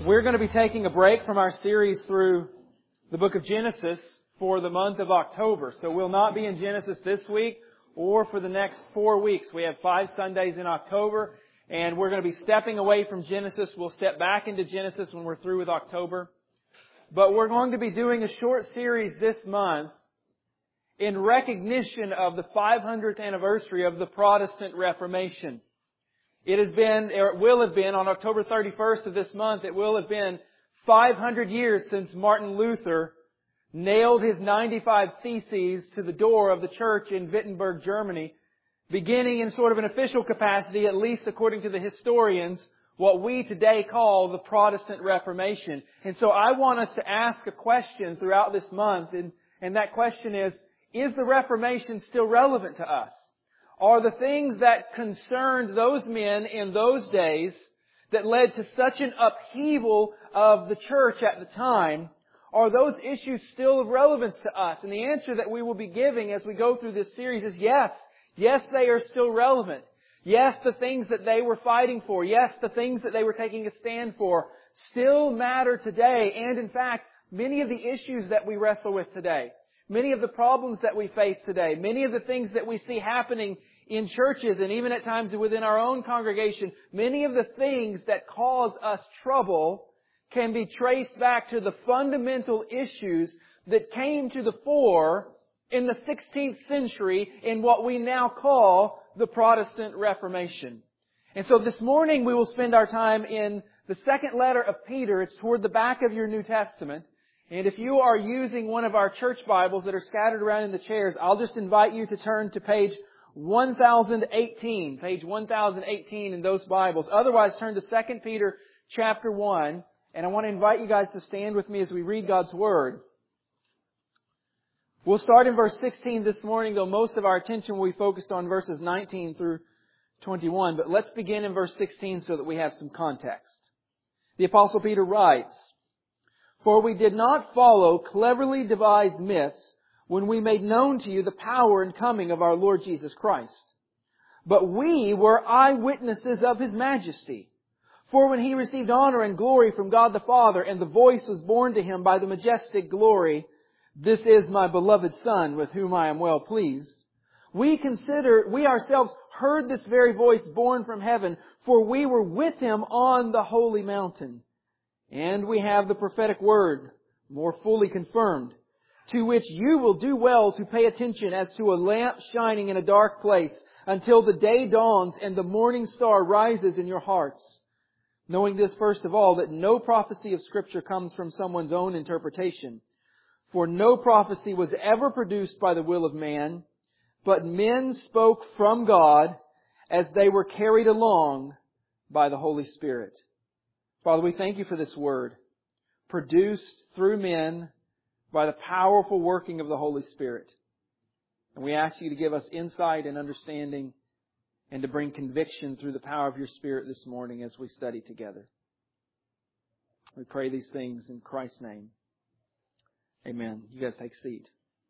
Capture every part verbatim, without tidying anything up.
We're going to be taking a break from our series through the book of Genesis for the month of October. So we'll not be in Genesis this week or for the next four weeks. We have five Sundays in October, and we're going to be stepping away from Genesis. We'll step back into Genesis when we're through with October. But we're going to be doing a short series this month in recognition of the five hundredth anniversary of the Protestant Reformation. It has been, or it will have been, on October thirty-first of this month, it will have been five hundred years since Martin Luther nailed his ninety-five Theses to the door of the church in Wittenberg, Germany, beginning in sort of an official capacity, at least according to the historians, what we today call the Protestant Reformation. And so I want us to ask a question throughout this month, and, and that question is, is the Reformation still relevant to us? Are the things that concerned those men in those days that led to such an upheaval of the church at the time, are those issues still of relevance to us? And the answer that we will be giving as we go through this series is yes. Yes, they are still relevant. Yes, the things that they were fighting for, yes, the things that they were taking a stand for still matter today. And in fact, many of the issues that we wrestle with today, many of the problems that we face today, many of the things that we see happening in churches and even at times within our own congregation, many of the things that cause us trouble can be traced back to the fundamental issues that came to the fore in the sixteenth century in what we now call the Protestant Reformation. And so this morning we will spend our time in the second letter of Peter. It's toward the back of your New Testament. And if you are using one of our church Bibles that are scattered around in the chairs, I'll just invite you to turn to page one thousand eighteen, page one thousand eighteen in those Bibles. Otherwise, turn to Second Peter chapter one, and I want to invite you guys to stand with me as we read God's Word. We'll start in verse sixteen this morning, though most of our attention will be focused on verses nineteen through twenty-one. But let's begin in verse sixteen so that we have some context. The Apostle Peter writes, "For we did not follow cleverly devised myths when we made known to you the power and coming of our Lord Jesus Christ. But we were eyewitnesses of His majesty. For when He received honor and glory from God the Father, and the voice was borne to Him by the majestic glory, 'This is my beloved Son, with whom I am well pleased,' we consider, we ourselves heard this very voice borne from heaven, for we were with Him on the holy mountain. And we have the prophetic word, more fully confirmed, to which you will do well to pay attention as to a lamp shining in a dark place until the day dawns and the morning star rises in your hearts. Knowing this, first of all, that no prophecy of Scripture comes from someone's own interpretation. For no prophecy was ever produced by the will of man, but men spoke from God as they were carried along by the Holy Spirit." Father, we thank You for this Word, produced through men by the powerful working of the Holy Spirit. And we ask You to give us insight and understanding and to bring conviction through the power of Your Spirit this morning as we study together. We pray these things in Christ's name. Amen. You guys take a seat.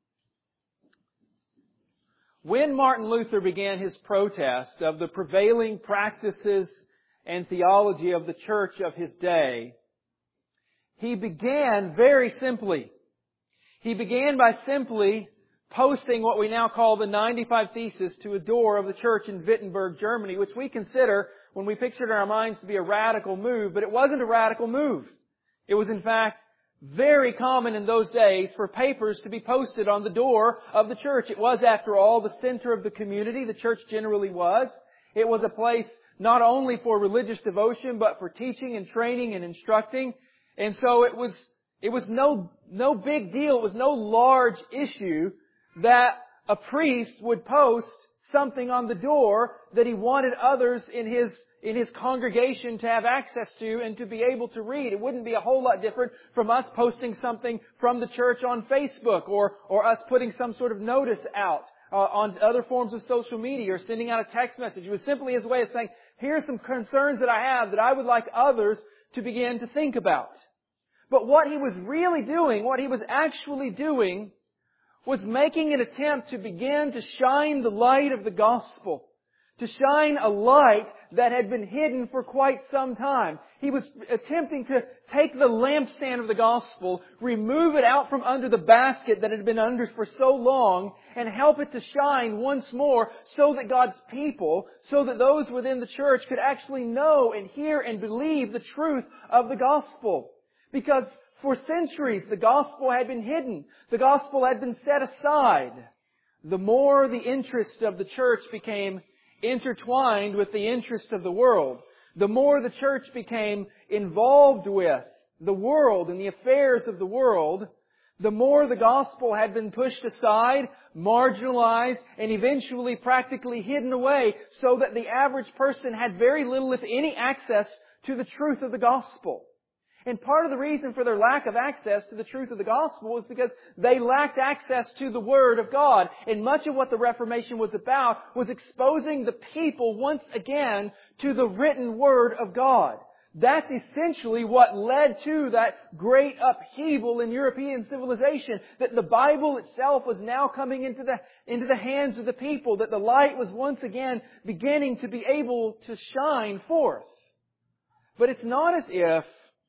When Martin Luther began his protest of the prevailing practices and theology of the church of his day, he began very simply. He began by simply posting what we now call the ninety-five Theses to a door of the church in Wittenberg, Germany, which we consider, when we picture it in our minds, to be a radical move. But it wasn't a radical move. It was, in fact, very common in those days for papers to be posted on the door of the church. It was, after all, the center of the community. The church generally was. It was a place not only for religious devotion, but for teaching and training and instructing. And so it was It was no, no big deal. It was no large issue that a priest would post something on the door that he wanted others in his, in his congregation to have access to and to be able to read. It wouldn't be a whole lot different from us posting something from the church on Facebook, or, or us putting some sort of notice out uh, on other forms of social media, or sending out a text message. It was simply his way of saying, here's some concerns that I have that I would like others to begin to think about. But what he was really doing, what he was actually doing, was making an attempt to begin to shine the light of the gospel, to shine a light that had been hidden for quite some time. He was attempting to take the lampstand of the gospel, remove it out from under the basket that had been under for so long, and help it to shine once more so that God's people, so that those within the church could actually know and hear and believe the truth of the gospel. Because for centuries the gospel had been hidden. The gospel had been set aside. The more the interest of the church became intertwined with the interest of the world, the more the church became involved with the world and the affairs of the world, the more the gospel had been pushed aside, marginalized, and eventually practically hidden away so that the average person had very little, if any, access to the truth of the gospel. And part of the reason for their lack of access to the truth of the gospel was because they lacked access to the Word of God. And much of what the Reformation was about was exposing the people once again to the written Word of God. That's essentially what led to that great upheaval in European civilization. That the Bible itself was now coming into the, into the hands of the people. That the light was once again beginning to be able to shine forth. But it's not as if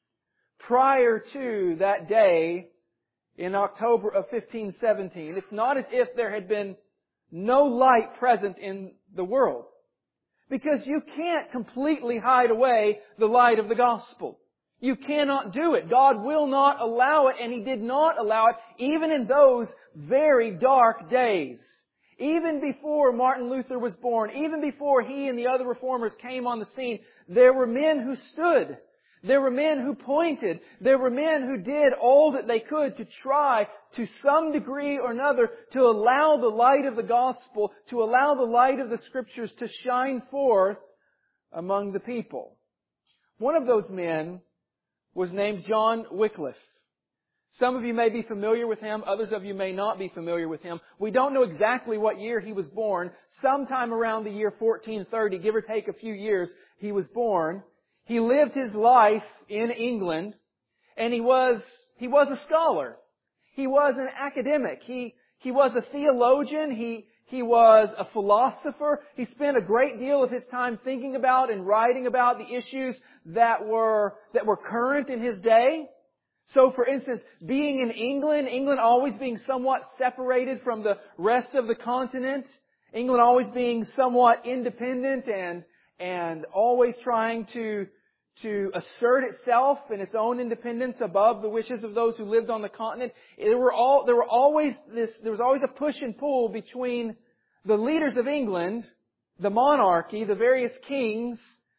prior to that day in October of fifteen seventeen, it's not as if there had been no light present in the world. Because you can't completely hide away the light of the gospel. You cannot do it. God will not allow it, and He did not allow it even in those very dark days. Even before Martin Luther was born, even before he and the other reformers came on the scene, there were men who stood. There were men who pointed. There were men who did all that they could to try, to some degree or another, to allow the light of the gospel, to allow the light of the Scriptures to shine forth among the people. One of those men was named John Wycliffe. Some of you may be familiar with him. Others of you may not be familiar with him. We don't know exactly what year he was born. Sometime around the year fourteen thirty, give or take a few years, he was born. He lived his life in England, and he was, he was a scholar. He was an academic. He, he was a theologian. He, he was a philosopher. He spent a great deal of his time thinking about and writing about the issues that were, that were current in his day. So, for instance, being in England, England always being somewhat separated from the rest of the continent, England always being somewhat independent and and always trying to, to assert itself and its own independence above the wishes of those who lived on the continent. There were all, there were always this, there was always a push and pull between the leaders of England, the monarchy, the various kings,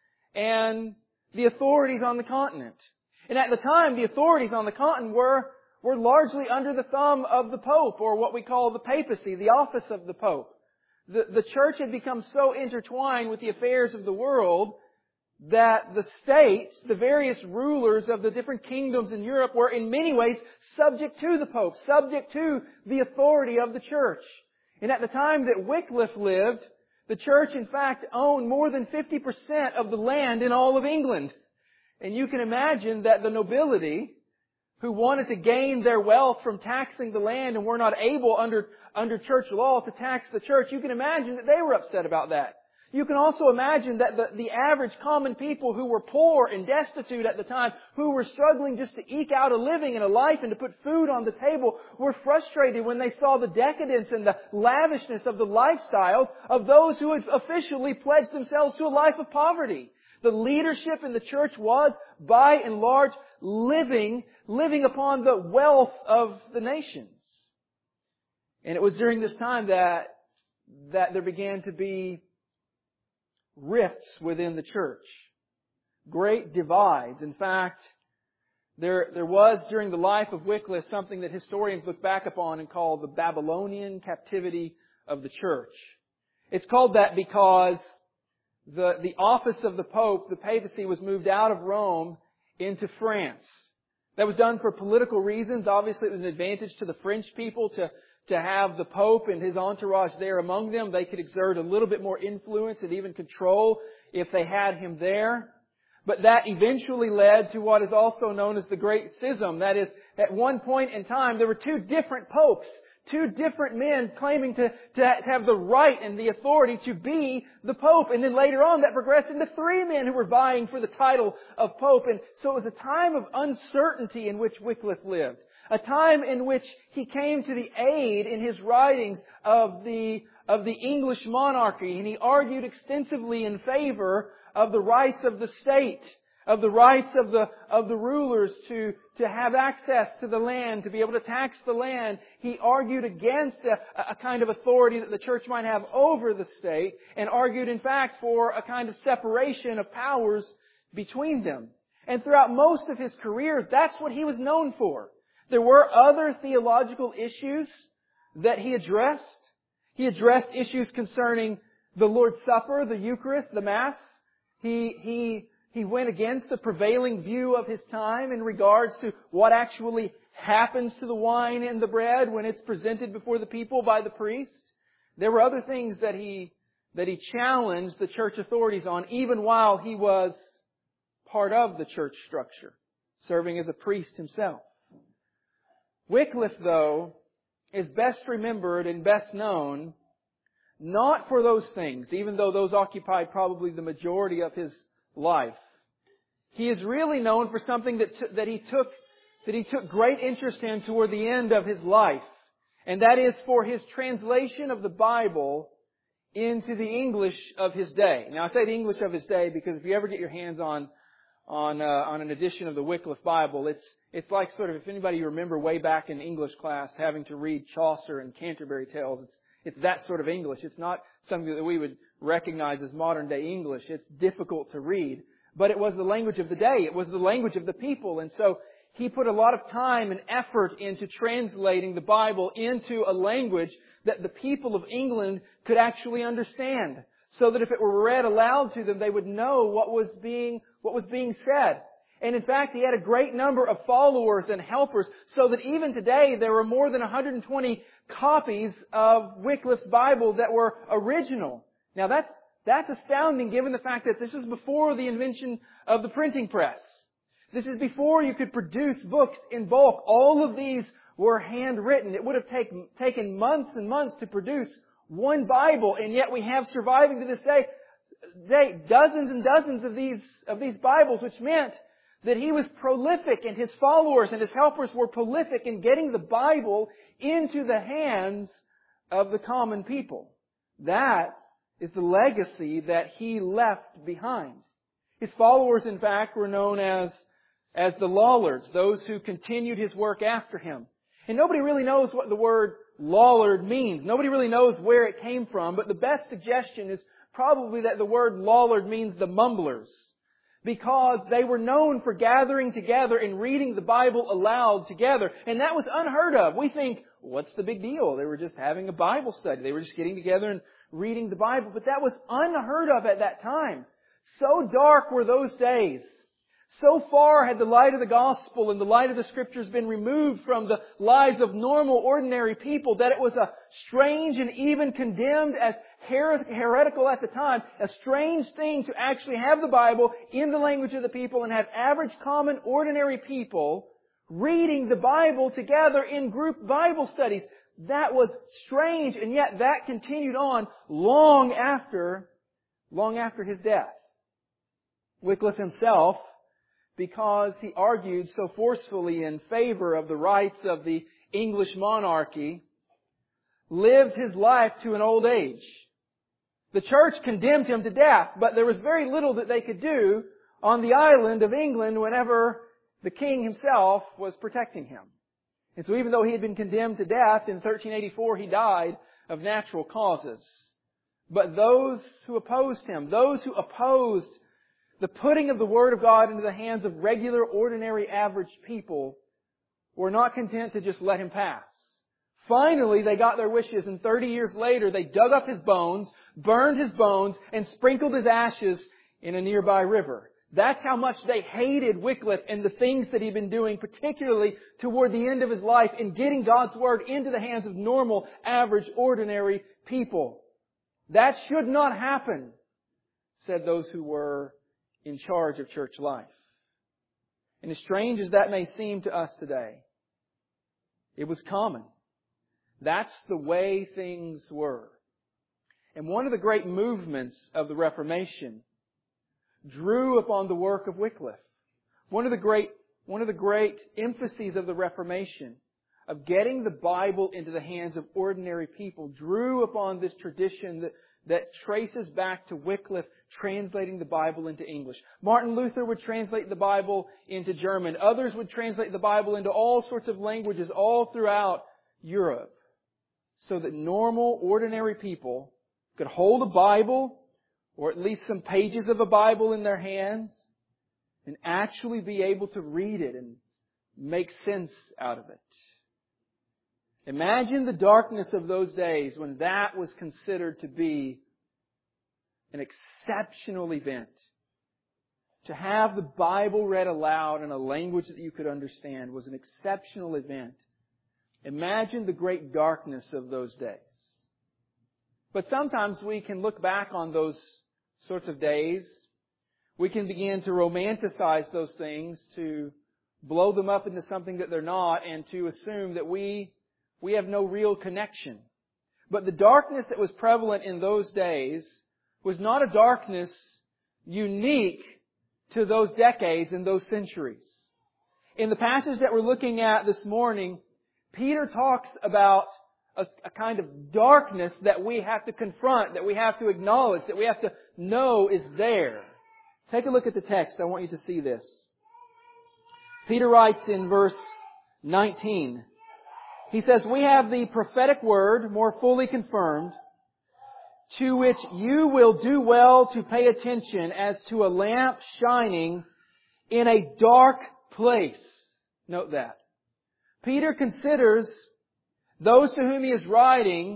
and the authorities on the continent. And at the time, the authorities on the continent were, were largely under the thumb of the Pope, or what we call the papacy, the office of the Pope. The, the church had become so intertwined with the affairs of the world that the states, the various rulers of the different kingdoms in Europe, were in many ways subject to the Pope, subject to the authority of the church. And at the time that Wycliffe lived, the church in fact owned more than fifty percent of the land in all of England. And you can imagine that the nobility, who wanted to gain their wealth from taxing the land and were not able under, under church law to tax the church, you can imagine that they were upset about that. You can also imagine that the, the average common people who were poor and destitute at the time, who were struggling just to eke out a living and a life and to put food on the table, were frustrated when they saw the decadence and the lavishness of the lifestyles of those who had officially pledged themselves to a life of poverty. The leadership in the church was, by and large, living, living upon the wealth of the nations. And it was during this time that, that there began to be rifts within the church. Great divides. In fact, there, there was during the life of Wycliffe something that historians look back upon and call the Babylonian captivity of the church. It's called that because the, the office of the Pope, the papacy, was moved out of Rome into France. That was done for political reasons. Obviously, it was an advantage to the French people to to have the Pope and his entourage there among them. They could exert a little bit more influence and even control if they had him there. But that eventually led to what is also known as the Great Schism. That is, at one point in time, there were two different popes, Two different men claiming to, to have the right and the authority to be the Pope. And then later on that progressed into three men who were vying for the title of Pope. And so it was a time of uncertainty in which Wycliffe lived. A time in which he came to the aid in his writings of the, of the English monarchy. And he argued extensively in favor of the rights of the state, of the rights of the, of the rulers to, to have access to the land, to be able to tax the land. He argued against a, a kind of authority that the church might have over the state, and argued in fact for a kind of separation of powers between them. And throughout most of his career, that's what he was known for. There were other theological issues that he addressed. He addressed issues concerning the Lord's Supper, the Eucharist, the Mass. He, he, He went against the prevailing view of his time in regards to what actually happens to the wine and the bread when it's presented before the people by the priest. There were other things that he, that he challenged the church authorities on, even while he was part of the church structure, serving as a priest himself. Wycliffe, though, is best remembered and best known not for those things, even though those occupied probably the majority of his life. He is really known for something that t- that he took that he took great interest in toward the end of his life, and that is for his translation of the Bible into the English of his day. Now, I say the English of his day because if you ever get your hands on on uh, on an edition of the Wycliffe Bible, it's it's like sort of, if anybody you remember way back in English class having to read Chaucer and Canterbury Tales, it's it's that sort of English. It's not something that we would recognize as modern day English. It's difficult to read. But it was the language of the day. It was the language of the people. And so he put a lot of time and effort into translating the Bible into a language that the people of England could actually understand, so that if it were read aloud to them, they would know what was being, what was being said. And in fact, he had a great number of followers and helpers, so that even today there were more than one hundred twenty copies of Wycliffe's Bible that were original. Now that's That's astounding given the fact that this is before the invention of the printing press. This is before you could produce books in bulk. All of these were handwritten. It would have taken, taken months and months to produce one Bible, and yet we have surviving to this day, day dozens and dozens of these, of these Bibles, which meant that he was prolific, and his followers and his helpers were prolific in getting the Bible into the hands of the common people. That is the legacy that he left behind. His followers, in fact, were known as, as the Lollards, those who continued his work after him. And nobody really knows what the word Lollard means. Nobody really knows where it came from, but the best suggestion is probably that the word Lollard means the mumblers, because they were known for gathering together and reading the Bible aloud together. And that was unheard of. We think, what's the big deal? They were just having a Bible study. They were just getting together and reading the Bible. But that was unheard of at that time. So dark were those days. So far had the light of the gospel and the light of the Scriptures been removed from the lives of normal, ordinary people that it was a strange and even condemned as her- heretical at the time, a strange thing to actually have the Bible in the language of the people and have average, common, ordinary people reading the Bible together in group Bible studies. That was strange, and yet that continued on long after, long after his death. Wycliffe himself, because he argued so forcefully in favor of the rights of the English monarchy, lived his life to an old age. The church condemned him to death, but there was very little that they could do on the island of England whenever the king himself was protecting him. And so even though he had been condemned to death in thirteen eighty-four, he died of natural causes. But those who opposed him, those who opposed the putting of the Word of God into the hands of regular, ordinary, average people, were not content to just let him pass. Finally, they got their wishes, and thirty years later, they dug up his bones, burned his bones, and sprinkled his ashes in a nearby river. That's how much they hated Wycliffe and the things that he'd been doing, particularly toward the end of his life in getting God's Word into the hands of normal, average, ordinary people. That should not happen, said those who were in charge of church life. And as strange as that may seem to us today, it was common. That's the way things were. And one of the great movements of the Reformation drew upon the work of Wycliffe. One of the great, one of the great emphases of the Reformation, of getting the Bible into the hands of ordinary people, drew upon this tradition that, that traces back to Wycliffe translating the Bible into English. Martin Luther would translate the Bible into German. Others would translate the Bible into all sorts of languages all throughout Europe, so that normal, ordinary people could hold a Bible, or at least some pages of a Bible in their hands, and actually be able to read it and make sense out of it. Imagine the darkness of those days when that was considered to be an exceptional event. To have the Bible read aloud in a language that you could understand was an exceptional event. Imagine the great darkness of those days. But sometimes we can look back on those sorts of days. We can begin to romanticize those things, to blow them up into something that they're not, and to assume that we, we have no real connection. But the darkness that was prevalent in those days was not a darkness unique to those decades and those centuries. In the passage that we're looking at this morning, Peter talks about a, a kind of darkness that we have to confront, that we have to acknowledge, that we have to know is there. Take a look at the text. I want you to see this. Peter writes in verse nineteen. He says, "We have the prophetic word more fully confirmed, to which you will do well to pay attention as to a lamp shining in a dark place." Note that. Peter considers those to whom he is writing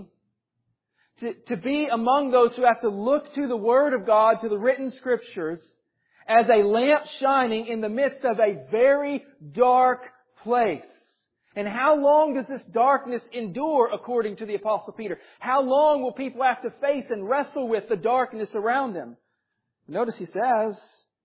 to, to be among those who have to look to the Word of God, to the written Scriptures, as a lamp shining in the midst of a very dark place. And how long does this darkness endure, according to the Apostle Peter? How long will people have to face and wrestle with the darkness around them? Notice he says,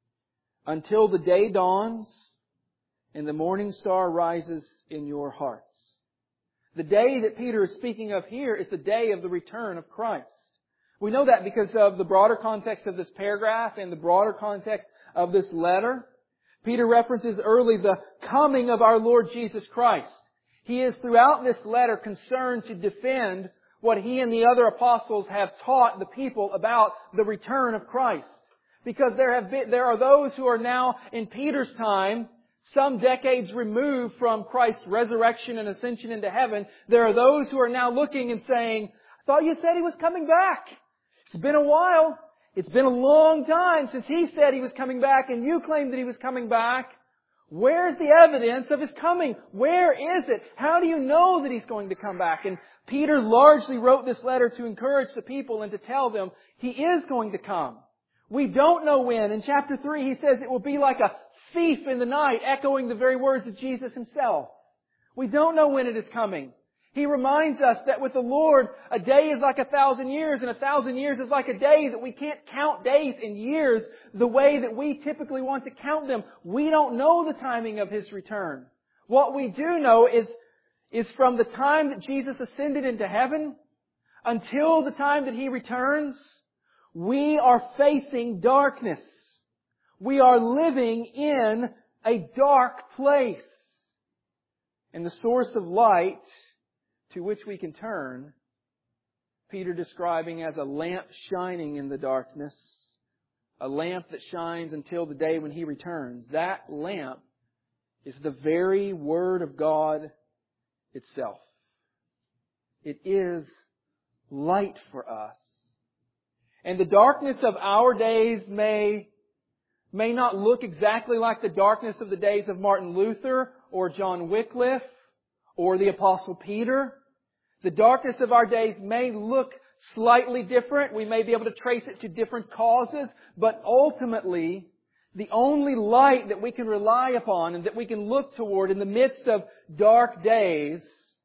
until the day dawns and the morning star rises in your hearts. The day that Peter is speaking of here is the day of the return of Christ. We know that because of the broader context of this paragraph and the broader context of this letter. Peter references early the coming of our Lord Jesus Christ. He is throughout this letter concerned to defend what he and the other apostles have taught the people about the return of Christ. Because there have been, there are those who are now in Peter's time, some decades removed from Christ's resurrection and ascension into heaven. There are those who are now looking and saying, "I thought you said He was coming back. It's been a while. It's been a long time since He said He was coming back and you claimed that He was coming back. Where's the evidence of His coming? Where is it? How do you know that He's going to come back?" And Peter largely wrote this letter to encourage the people and to tell them He is going to come. We don't know when. In chapter three, he says it will be like a thief in the night, echoing the very words of Jesus Himself. We don't know when it is coming. He reminds us that with the Lord, a day is like a thousand years, and a thousand years is like a day, that we can't count days and years the way that we typically want to count them. We don't know the timing of His return. What we do know is, is from the time that Jesus ascended into heaven until the time that He returns, we are facing darkness. We are living in a dark place. And the source of light to which we can turn, Peter describing as a lamp shining in the darkness, a lamp that shines until the day when He returns. That lamp is the very Word of God itself. It is light for us. And the darkness of our days may, may not look exactly like the darkness of the days of Martin Luther or John Wycliffe or the Apostle Peter. The darkness of our days may look slightly different. We may be able to trace it to different causes. But ultimately, the only light that we can rely upon and that we can look toward in the midst of dark days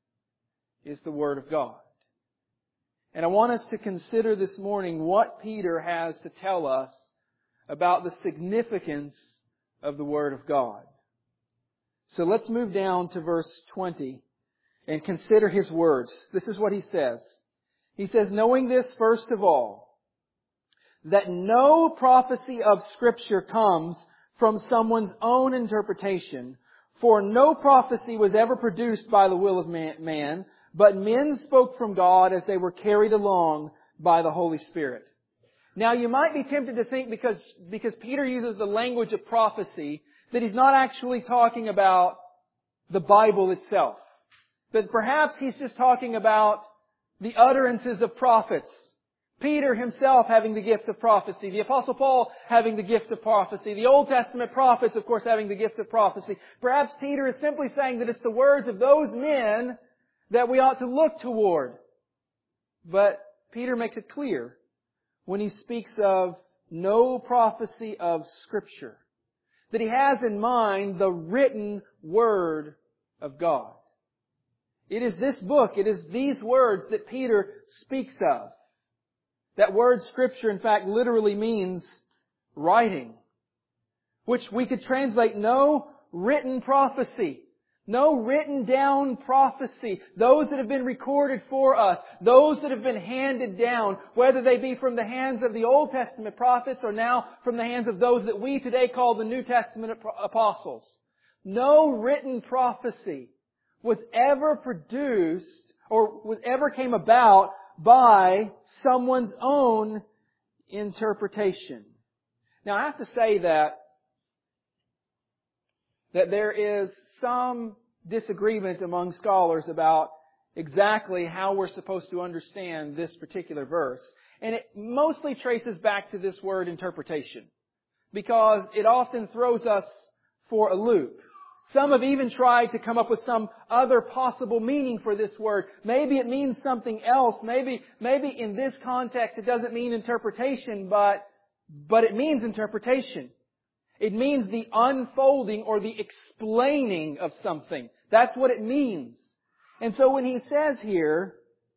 is the Word of God. And I want us to consider this morning what Peter has to tell us about the significance of the Word of God. So let's move down to verse twenty. and consider His words. This is what he says. He says, knowing this first of all, that no prophecy of Scripture comes from someone's own interpretation, for no prophecy was ever produced by the will of man, but men spoke from God as they were carried along by the Holy Spirit. Now you might be tempted to think because, because Peter uses the language of prophecy that he's not actually talking about the Bible itself. But perhaps he's just talking about the utterances of prophets. Peter himself having the gift of prophecy. The Apostle Paul having the gift of prophecy. The Old Testament prophets, of course, having the gift of prophecy. Perhaps Peter is simply saying that it's the words of those men that we ought to look toward. But Peter makes it clear when he speaks of no prophecy of Scripture that he has in mind the written Word of God. It is this book, it is these words that Peter speaks of. That word Scripture, in fact, literally means writing, which we could translate no written prophecy, no written down prophecy, those that have been recorded for us, those that have been handed down, whether they be from the hands of the Old Testament prophets or now from the hands of those that we today call the New Testament apostles. No written prophecy was ever produced or was ever came about by someone's own interpretation. Now I have to say that that there is some disagreement among scholars about exactly how we're supposed to understand this particular verse. And it mostly traces back to this word interpretation, because it often throws us for a loop. Some have even tried to come up with some other possible meaning for this word. Maybe it means something else. Maybe, maybe in this context it doesn't mean interpretation, but, but it means interpretation. It means the unfolding or the explaining of something. That's what it means. And so when he says here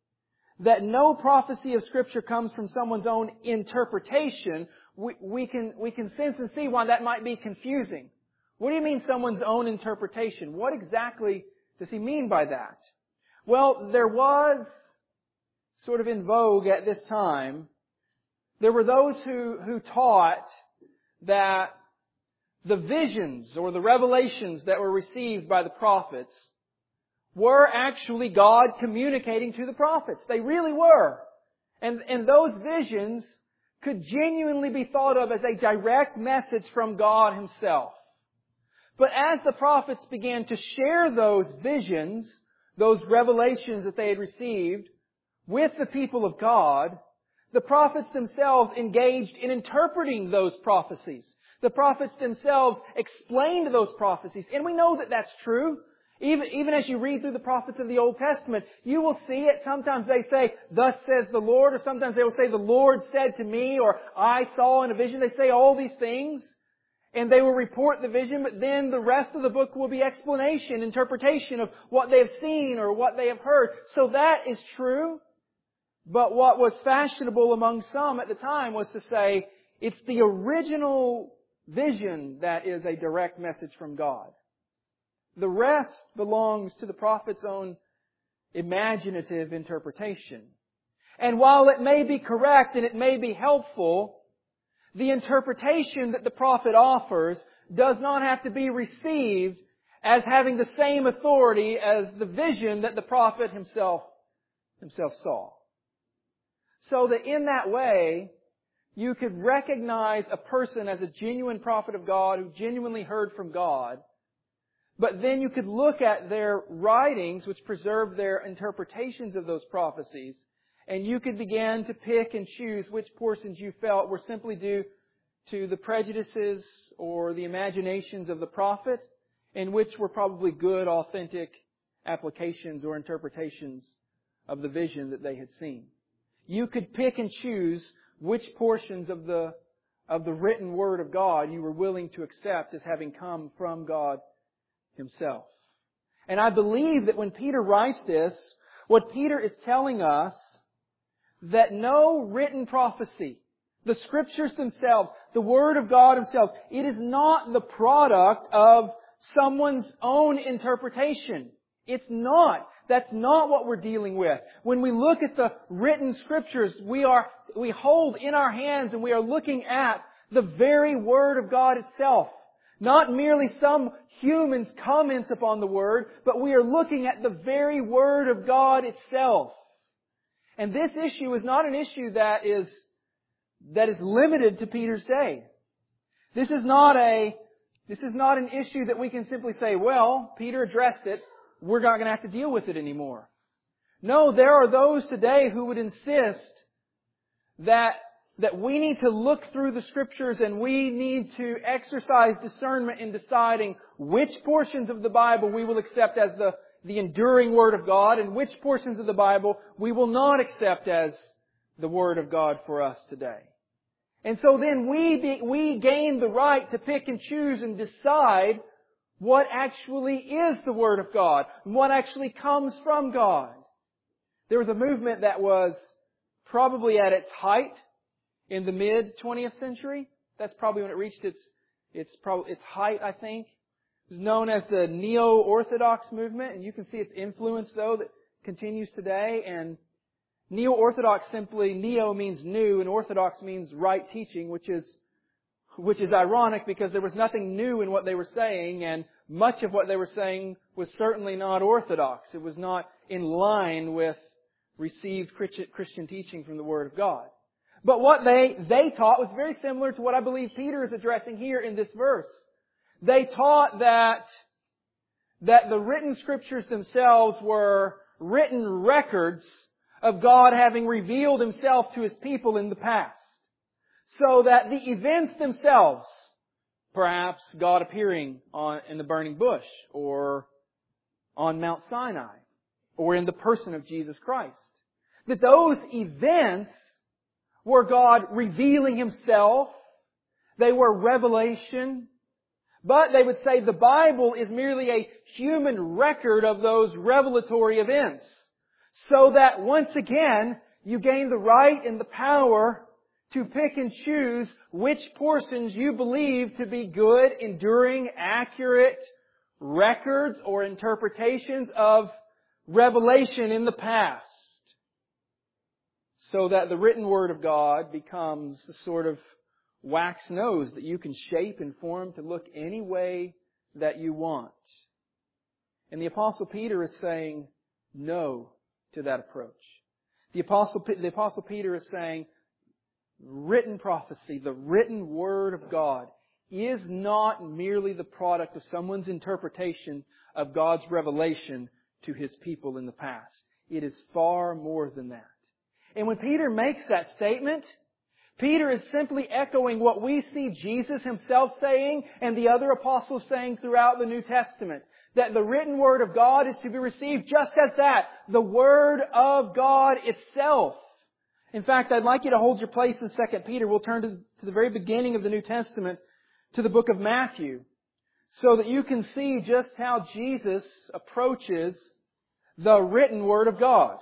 that no prophecy of Scripture comes from someone's own interpretation, we, we can, we can sense and see why that might be confusing. What do you mean someone's own interpretation? What exactly does he mean by that? Well, there was, sort of in vogue at this time, there were those who, who taught that the visions or the revelations that were received by the prophets were actually God communicating to the prophets. They really were. And, and those visions could genuinely be thought of as a direct message from God Himself. But as the prophets began to share those visions, those revelations that they had received with the people of God, the prophets themselves engaged in interpreting those prophecies. The prophets themselves explained those prophecies. And we know that that's true. Even, even as you read through the prophets of the Old Testament, you will see it. Sometimes they say, thus says the Lord, or sometimes they will say, the Lord said to me, or I saw in a vision. They say all these things. And they will report the vision, but then the rest of the book will be explanation, interpretation of what they have seen or what they have heard. So that is true. But what was fashionable among some at the time was to say, it's the original vision that is a direct message from God. The rest belongs to the prophet's own imaginative interpretation. And while it may be correct and it may be helpful, the interpretation that the prophet offers does not have to be received as having the same authority as the vision that the prophet himself, himself saw. So that in that way, you could recognize a person as a genuine prophet of God who genuinely heard from God. But then you could look at their writings, which preserve their interpretations of those prophecies, and you could begin to pick and choose which portions you felt were simply due to the prejudices or the imaginations of the prophet, and which were probably good, authentic applications or interpretations of the vision that they had seen. You could pick and choose which portions of the, of the written Word of God you were willing to accept as having come from God Himself. And I believe that when Peter writes this, what Peter is telling us that no written prophecy, the Scriptures themselves, the Word of God Himself, it is not the product of someone's own interpretation. It's not. That's not what we're dealing with. When we look at the written Scriptures, we are, we hold in our hands and we are looking at the very Word of God itself. Not merely some human's comments upon the Word, but we are looking at the very Word of God itself. And this issue is not an issue that is, that is limited to Peter's day. This is not a, this is not an issue that we can simply say, well, Peter addressed it, we're not going to have to deal with it anymore. No, there are those today who would insist that that we need to look through the Scriptures and we need to exercise discernment in deciding which portions of the Bible we will accept as the, the enduring Word of God and which portions of the Bible we will not accept as the Word of God for us today. And so then we, be, we gain the right to pick and choose and decide what actually is the Word of God and what actually comes from God. There was a movement that was probably at its height in the mid-twentieth century. That's probably when it reached its its probably its height, I think. It was known as the Neo-Orthodox movement, and you can see its influence, though, that continues today. And Neo-Orthodox simply, Neo means new, and Orthodox means right teaching, which is which is ironic because there was nothing new in what they were saying, and much of what they were saying was certainly not Orthodox. It was not in line with received Christian teaching from the Word of God. But what they, they taught was very similar to what I believe Peter is addressing here in this verse. They taught that, that the written Scriptures themselves were written records of God having revealed Himself to His people in the past. So that the events themselves, perhaps God appearing on, in the burning bush, or on Mount Sinai, or in the person of Jesus Christ, that those events were God revealing Himself. They were revelation. But they would say the Bible is merely a human record of those revelatory events. So that once again, you gain the right and the power to pick and choose which portions you believe to be good, enduring, accurate records or interpretations of revelation in the past. So that the written Word of God becomes a sort of wax nose that you can shape and form to look any way that you want. And the Apostle Peter is saying no to that approach. The Apostle, the Apostle Peter is saying written prophecy, the written Word of God, is not merely the product of someone's interpretation of God's revelation to His people in the past. It is far more than that. And when Peter makes that statement, Peter is simply echoing what we see Jesus Himself saying and the other apostles saying throughout the New Testament. That the written Word of God is to be received just as that, the Word of God itself. In fact, I'd like you to hold your place in Second Peter. We'll turn to, to the very beginning of the New Testament, to the book of Matthew, so that you can see just how Jesus approaches the written Word of God.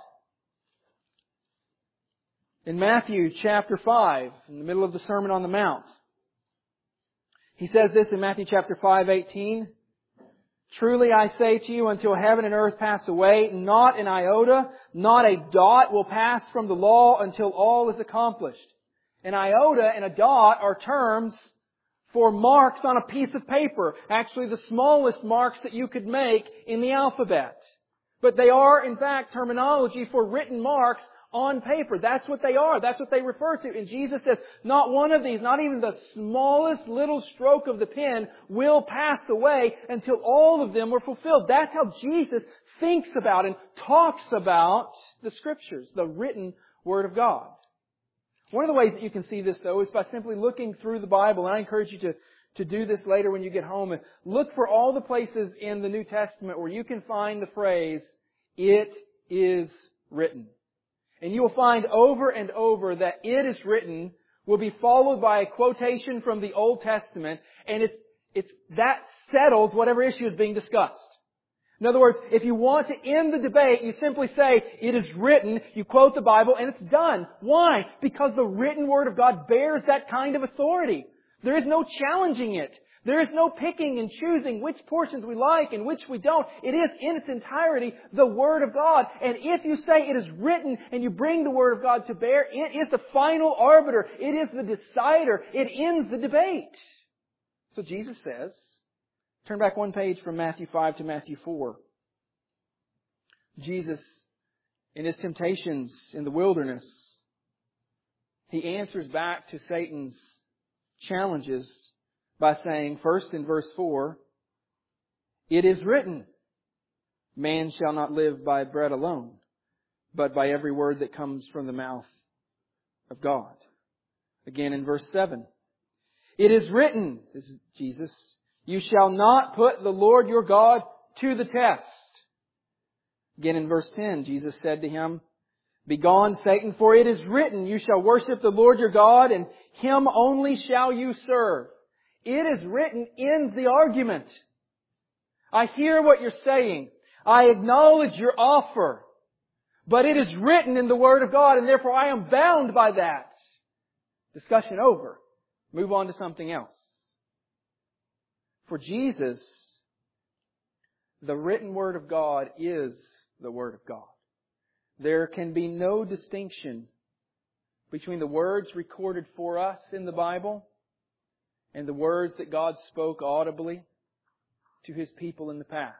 In Matthew chapter five, in the middle of the Sermon on the Mount, He says this in Matthew chapter five, eighteen. Truly I say to you, until heaven and earth pass away, not an iota, not a dot will pass from the law until all is accomplished. An iota and a dot are terms for marks on a piece of paper. Actually, the smallest marks that you could make in the alphabet. But they are, in fact, terminology for written marks on paper. That's what they are. That's what they refer to. And Jesus says, not one of these, not even the smallest little stroke of the pen will pass away until all of them were fulfilled. That's how Jesus thinks about and talks about the Scriptures, the written Word of God. One of the ways that you can see this, though, is by simply looking through the Bible. And I encourage you to, to do this later when you get home. And look for all the places in the New Testament where you can find the phrase, "It is written." And you will find over and over that "it is written" will be followed by a quotation from the Old Testament, and it's, it's, that settles whatever issue is being discussed. In other words, if you want to end the debate, you simply say, "It is written," you quote the Bible, and it's done. Why? Because the written Word of God bears that kind of authority. There is no challenging it. There is no picking and choosing which portions we like and which we don't. It is in its entirety the Word of God. And if you say it is written and you bring the Word of God to bear, it is the final arbiter. It is the decider. It ends the debate. So Jesus says, turn back one page from Matthew five to Matthew four. Jesus, in His temptations in the wilderness, He answers back to Satan's challenges by saying, first in verse four, "It is written, man shall not live by bread alone, but by every word that comes from the mouth of God." Again in verse seven, "It is written," this is Jesus, "you shall not put the Lord your God to the test." Again in verse ten, Jesus said to him, "Begone, Satan, for it is written, you shall worship the Lord your God, and Him only shall you serve." It is written ends the argument. I hear what you're saying. I acknowledge your offer. But it is written in the Word of God, and therefore I am bound by that. Discussion over. Move on to something else. For Jesus, the written Word of God is the Word of God. There can be no distinction between the words recorded for us in the Bible and the words that God spoke audibly to His people in the past.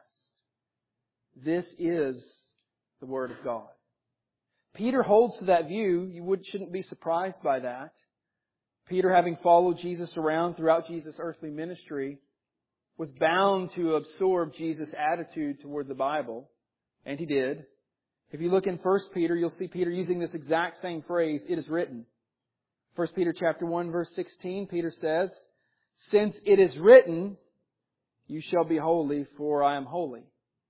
This is the Word of God. Peter holds to that view. You would, shouldn't be surprised by that. Peter, having followed Jesus around throughout Jesus' earthly ministry, was bound to absorb Jesus' attitude toward the Bible. And he did. If you look in First Peter, you'll see Peter using this exact same phrase, "It is written." First Peter chapter one, verse sixteen, Peter says, "Since it is written, you shall be holy, for I am holy."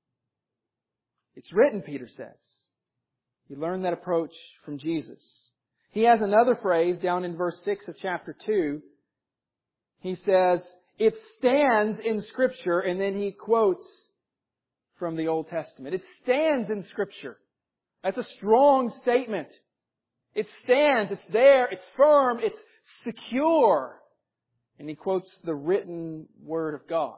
It's written, Peter says. You learn that approach from Jesus. He has another phrase down in verse six of chapter two. He says, "It stands in Scripture," and then he quotes from the Old Testament. It stands in Scripture. That's a strong statement. It stands, it's there, it's firm, it's secure. And he quotes the written Word of God.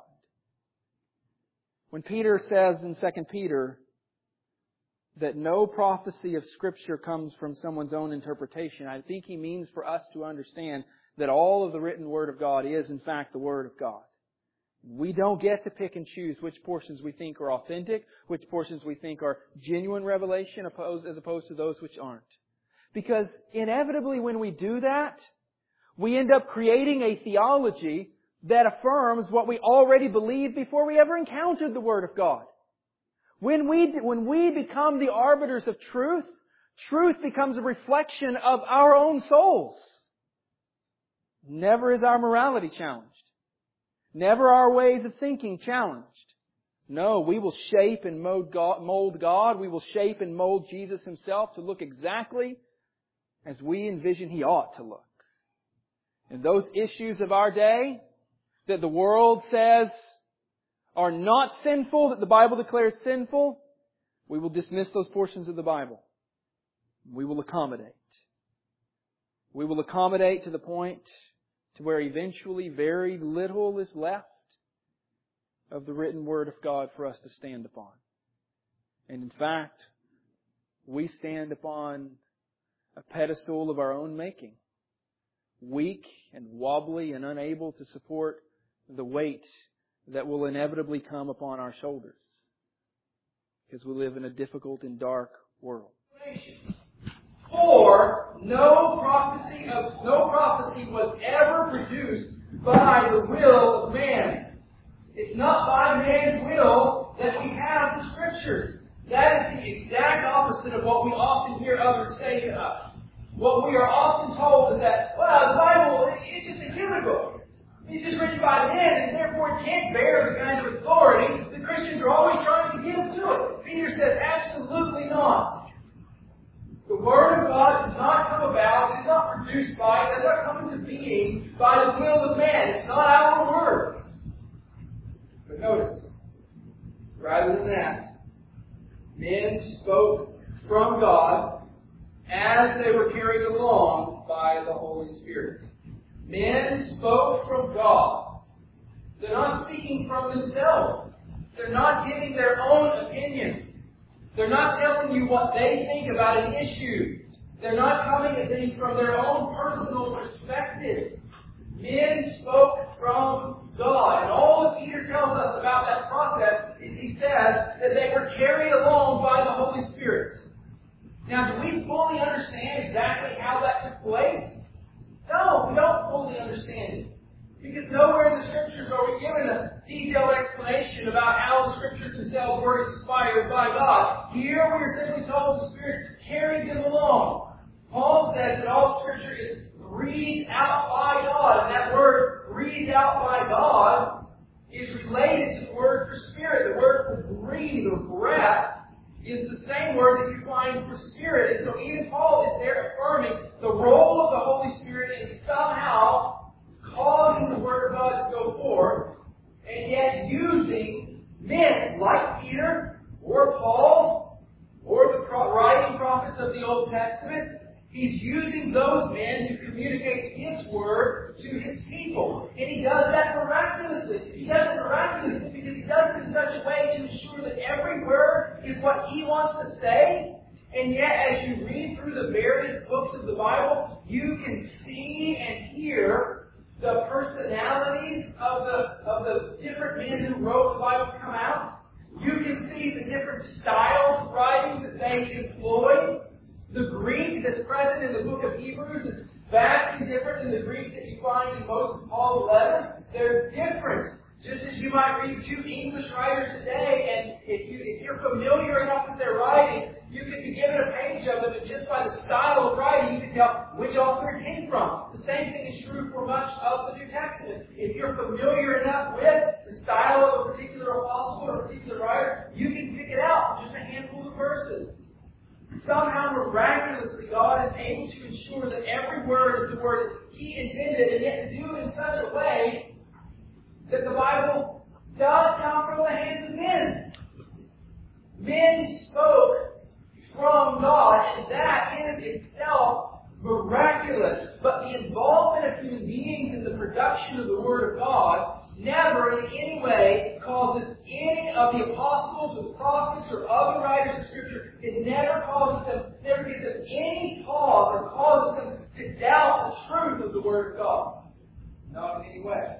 When Peter says in Second Peter that no prophecy of Scripture comes from someone's own interpretation, I think he means for us to understand that all of the written Word of God is in fact the Word of God. We don't get to pick and choose which portions we think are authentic, which portions we think are genuine revelation as opposed to those which aren't. Because inevitably when we do that, we end up creating a theology that affirms what we already believed before we ever encountered the Word of God. When we, when we become the arbiters of truth, truth becomes a reflection of our own souls. Never is our morality challenged. Never our ways of thinking challenged. No, we will shape and mold God, mold God. We will shape and mold Jesus Himself to look exactly as we envision He ought to look. And those issues of our day that the world says are not sinful, that the Bible declares sinful, we will dismiss those portions of the Bible. We will accommodate. We will accommodate to the point to where eventually very little is left of the written Word of God for us to stand upon. And in fact, we stand upon a pedestal of our own making, weak and wobbly and unable to support the weight that will inevitably come upon our shoulders, because we live in a difficult and dark world. For no prophecy of no prophecy was ever produced by the will of man. It's not by man's will that we have the Scriptures. That is the exact opposite of what we often hear others say to us. What we are often told is that, well, the Bible, it's just a human book. It's just written by men, and therefore it can't bear the kind of authority the Christians are always trying to give to it. Peter says, absolutely not. The Word of God does not come about, is not produced by, does not come into being by the will of man. It's not our words. But notice, rather than that, men spoke from God as they were carried along by the Holy Spirit. Men spoke from God They're not speaking from themselves. They're not giving their own opinions. They're not telling you what they think about an issue. They're not coming at things from their own personal perspective. Men spoke from God. And all that Peter tells us about that process is he says that they were carried along by the Holy Spirit. Now, do we fully understand exactly how that took place? No, we don't fully understand it. Because nowhere in the Scriptures are we given a detailed explanation about how the Scriptures themselves were inspired by God. Here we are simply told the Spirit carried them along. Paul says that all Scripture is breathed out by God. And that word, breathed out by God, is related to the word for Spirit. The word for breathe or breath is the same word that you find for Spirit. And so even Paul is there affirming the role of the Holy Spirit in somehow causing the Word of God to go forth, and yet using men like Peter or Paul or the writing prophets of the Old Testament. He's using those men to communicate His Word to His people. And He does that miraculously. He does it miraculously because He does it in such a way to ensure that every word is what He wants to say. And yet, as you read through the various books of the Bible, you can see and hear the personalities of the of the different men who wrote the Bible come out. You can see the different styles of writing that they employ. The Greek that's present in the book of Hebrews is vastly different than the Greek that you find in most of Paul's letters. They're different. Just as you might read two English writers today, and if, you, if you're familiar enough with their writing, you can be given a page of them, and just by the style of writing, you can tell which author it came from. The same thing is true for much of the New Testament. If you're familiar enough with the style of a particular apostle or a particular writer, you can pick it out in just a handful of verses. Somehow, miraculously, God is able to ensure that every word is the word that He intended, and yet to do it in such a way that the Bible does come from the hands of men. Men spoke from God, and that is itself miraculous. But the involvement of human beings in the production of the Word of God never in any way causes any of the apostles or the prophets or other writers of Scripture, it never causes them, never gives them any pause or causes them to doubt the truth of the Word of God. Not in any way.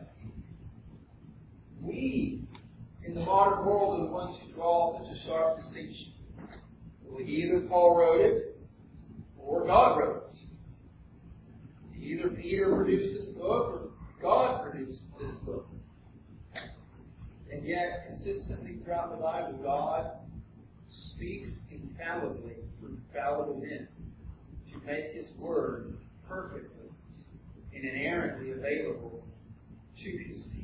We, in the modern world, are the ones who draw such a sharp distinction. Well, either Paul wrote it, or God wrote it. Either Peter produced this book, or God produced this book. And yet, consistently throughout the Bible, God speaks infallibly through fallible men to make His Word perfectly and inerrantly available to His people.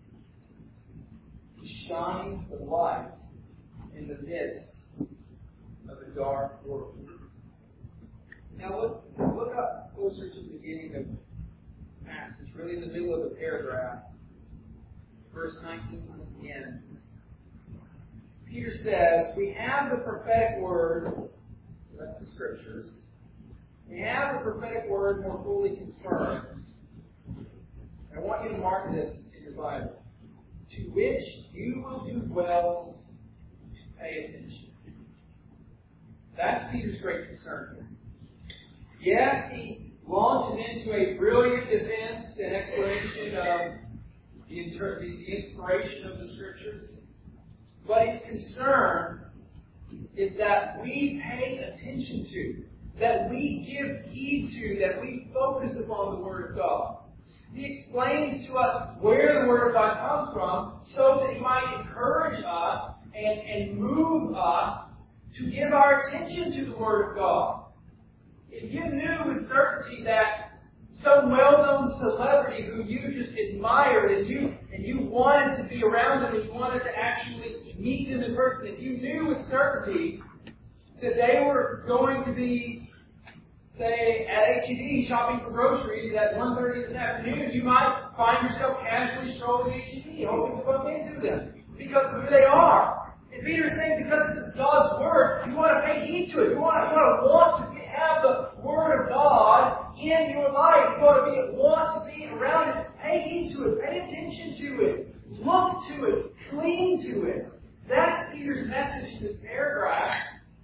He shines the light in the midst of a dark world. Now look, look up closer to the beginning of the passage, really in the middle of the paragraph, verse nineteen to the end. Peter says, we have the prophetic word, that's the Scriptures, we have the prophetic word more fully confirmed. I want you to mark this in your Bible. To which you will do well to pay attention. That's Peter's great concern here. Yes, he launches into a brilliant defense and explanation of the, inter- the inspiration of the Scriptures. But his concern is that we pay attention to, that we give heed to, that we focus upon the Word of God. He explains to us where the Word of God comes from so that He might encourage us and, and move us to give our attention to the Word of God. If you knew with certainty that some well-known celebrity who you just admired and you and you wanted to be around them and you wanted to actually meet them in person, if you knew with certainty that they were going to be, say, at H E B shopping for groceries at one thirty this afternoon, you might find yourself casually strolling H E B, hoping to bump into them because of who they are. And Peter's saying because it's God's Word, you want to pay heed to it. You want to, you want to want to have the Word of God in your life. You want to be want to be around it. Pay heed to it. Pay attention to it. Look to it. Cling to it. That's Peter's message in this paragraph.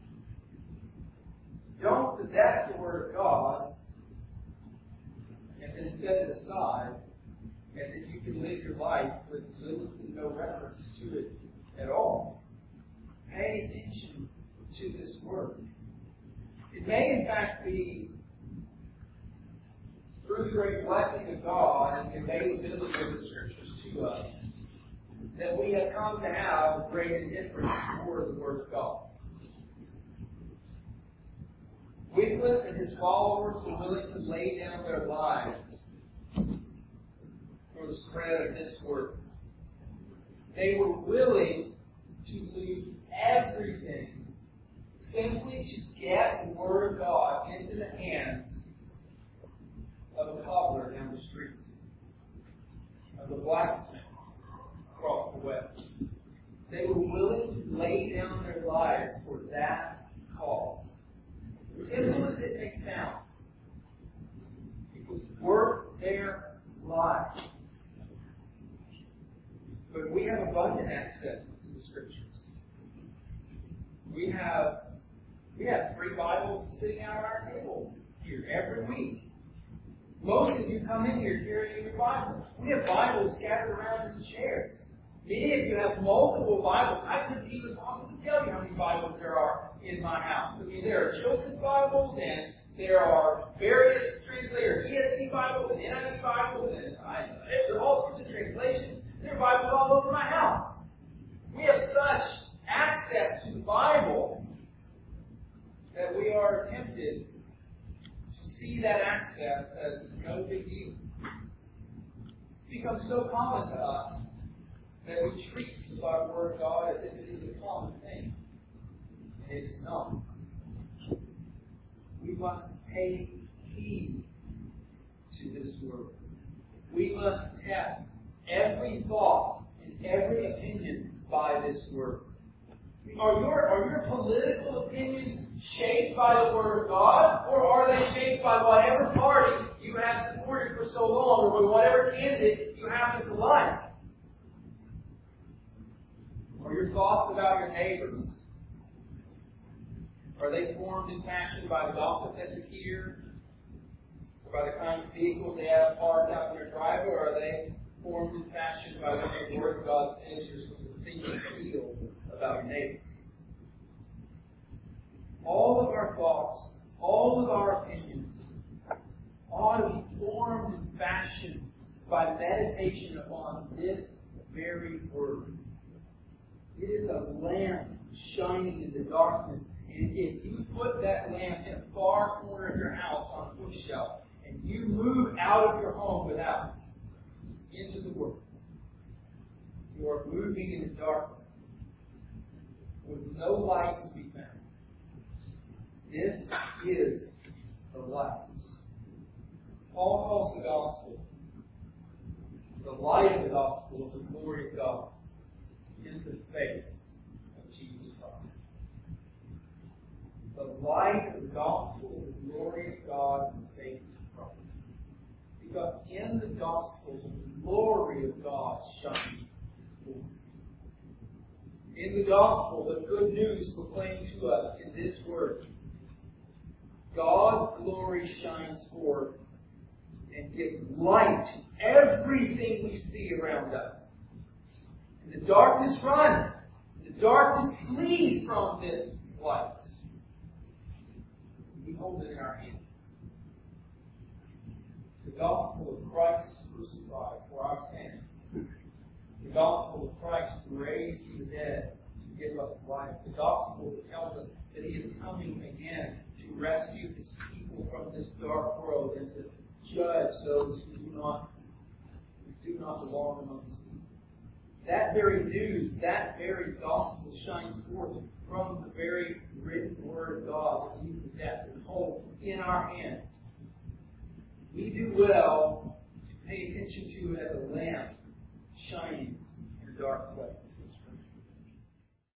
Don't possess the Word of God and then set it aside as if you can live your life with little to no reference to it at all. Pay attention to this Word. It may in fact be through the great blessing of God and the availability of the Scriptures to us that we have come to have a great indifference toward the Word of God. Wycliffe and his followers were willing to lay down their lives for the spread of this Word. They were willing to lose everything simply to get the Word of God into the hands of a cobbler down the street, of the blacksmith across the way. They were willing to lay down their lives for that cause. As simple as it may sound, it was worth their lives. But we have abundant access to the Scriptures. We have we have three Bibles sitting out on our table here every week. Most of you come in here carrying your Bible. We have Bibles scattered around in the chairs. Many of you have multiple Bibles. I couldn't even possibly tell you how many Bibles there are in my house. I mean, there are children's Bibles, and there are various translators, E S V Bibles, and N I V Bibles, and I, there are all sorts of translations. There are Bibles all over my house. We have such access to the Bible that we are tempted to see that access as no big deal. It's become so common to us that we treat the Word of God as if it is a common thing. And it's not. We must pay heed to this Word. We must test every thought and every opinion by this Word. Are your, are your political opinions shaped by the Word of God, or are they shaped by whatever party you have supported for so long, or by whatever candidate you happen to like? Are your thoughts about your neighbors, are they formed and fashioned by the gossip that you hear, or by the kind of vehicles they have parked out in their driveway, or are they formed and fashioned by what the Word of God says you're supposed to think and feel about your neighbor? All of our thoughts, all of our opinions ought to be formed and fashioned by meditation upon this very Word. It is a lamp shining in the darkness. And if you put that lamp in a far corner of your house on a bookshelf, and you move out of your home without it, into the world, you are moving in the darkness with no light to be found. This is the light. Paul calls the gospel the light of the gospel of the glory of God in the face of Jesus Christ. The light of the gospel of the glory of God in the face of Christ. Because in the gospel, the glory of God shines forth. In the gospel, the good news proclaimed to us in this word, God's glory shines forth and gives light to everything we see around us. And the darkness runs. The darkness flees from this light. We hold it in our hands. The gospel of Christ crucified for our sins. The gospel of Christ raised from the dead to give us life. The gospel that tells us that He is coming again to rescue His people from this dark world and to judge those who do not, who do not belong among His people. That very news, that very gospel shines forth from the very written Word of God that we possess and hold in our hands. We do well to pay attention to it as a lamp shining in a dark place.